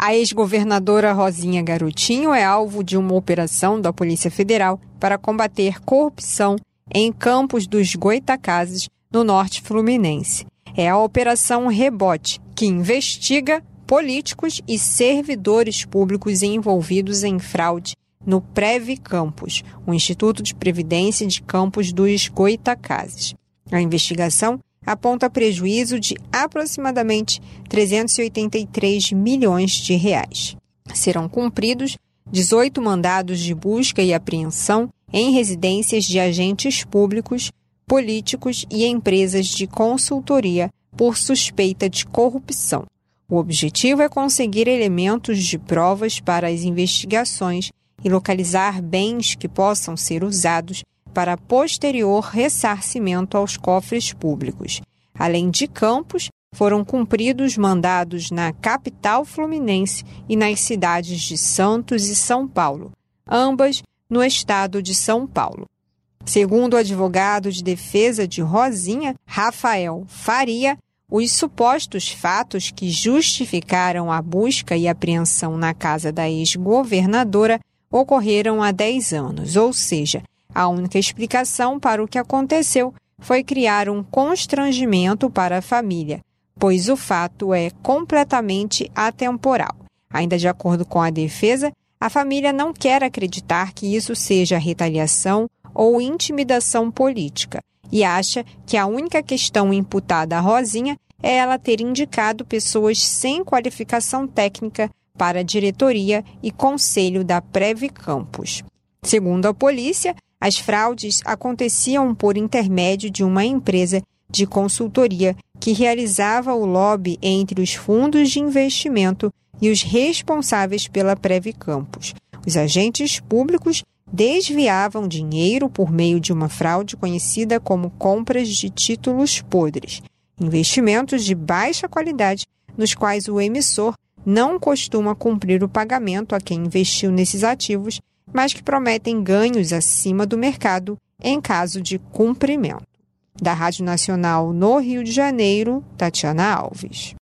A ex-governadora Rosinha Garotinho é alvo de uma operação da Polícia Federal para combater corrupção em Campos dos Goytacazes, no norte fluminense. É a Operação Rebote, que investiga políticos e servidores públicos envolvidos em fraude no Previ Campos, o Instituto de Previdência de Campos dos Goytacazes. A investigação aponta prejuízo de aproximadamente 383 milhões de reais. Serão cumpridos 18 mandados de busca e apreensão em residências de agentes públicos, políticos e empresas de consultoria por suspeita de corrupção. O objetivo é conseguir elementos de provas para as investigações e localizar bens que possam ser usados para posterior ressarcimento aos cofres públicos. Além de Campos, foram cumpridos mandados na capital fluminense e nas cidades de Santos e São Paulo, ambas no estado de São Paulo. Segundo o advogado de defesa de Rosinha, Rafael Faria, os supostos fatos que justificaram a busca e apreensão na casa da ex-governadora ocorreram há 10 anos, ou seja, a única explicação para o que aconteceu foi criar um constrangimento para a família, pois o fato é completamente atemporal. Ainda de acordo com a defesa, a família não quer acreditar que isso seja retaliação ou intimidação política e acha que a única questão imputada a Rosinha é ela ter indicado pessoas sem qualificação técnica para a diretoria e conselho da Previ Campos. Segundo a polícia, as fraudes aconteciam por intermédio de uma empresa de consultoria que realizava o lobby entre os fundos de investimento e os responsáveis pela Previ Campos. Os agentes públicos desviavam dinheiro por meio de uma fraude conhecida como compras de títulos podres, investimentos de baixa qualidade nos quais o emissor não costuma cumprir o pagamento a quem investiu nesses ativos, mas que prometem ganhos acima do mercado em caso de cumprimento. Da Rádio Nacional no Rio de Janeiro, Tatiana Alves.